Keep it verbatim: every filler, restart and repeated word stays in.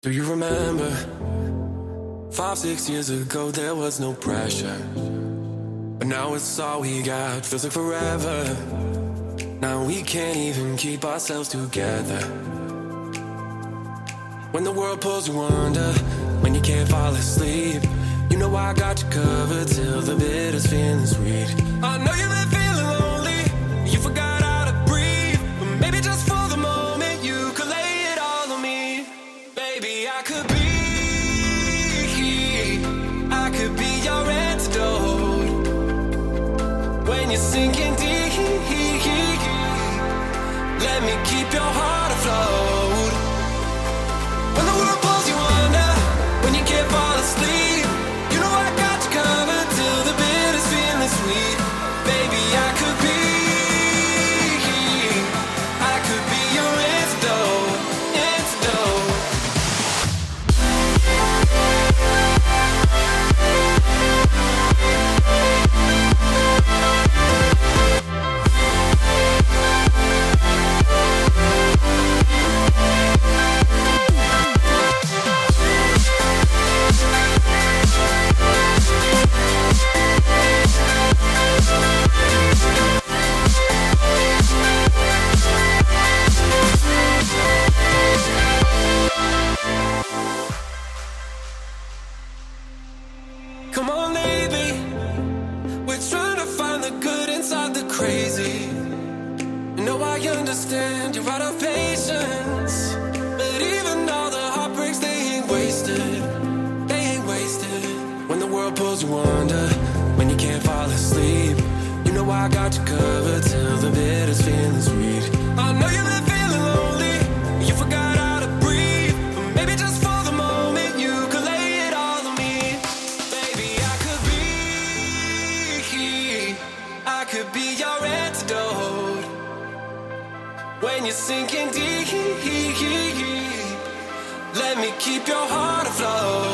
Do you remember? Five, six years ago there was no pressure, but now it's all we got, feels like forever. Now we can't even keep ourselves together. When the world pulls you under, when you can't fall asleep, you know I got you covered till the bitter's feeling sweet. I know you've been feeling lonely, you forgot how to breathe, but maybe just for the moment you could lay it all on me. Baby, I could be, I could be your antidote. When you're sinking deep, let me keep your heart afloat. When the world pulls you under, when you can't fall asleep, you know I got you covered till the bitter's feeling sweet. Baby, I could be, I could be your antidote, antidote. Come on, baby, we're trying to find the good inside the crazy. You know I understand you're out of patience, but even all the heartbreaks, they ain't wasted, they ain't wasted. When the world pulls you under, when you can't fall asleep, you know I got you covered till the bitter's feeling sweet. I know you've been feeling lonely, you forgot how to breathe, but maybe just for the moment you could lay it all on me. Baby, I could be, I could be your antidote. When you're sinking deep, let me keep your heart afloat.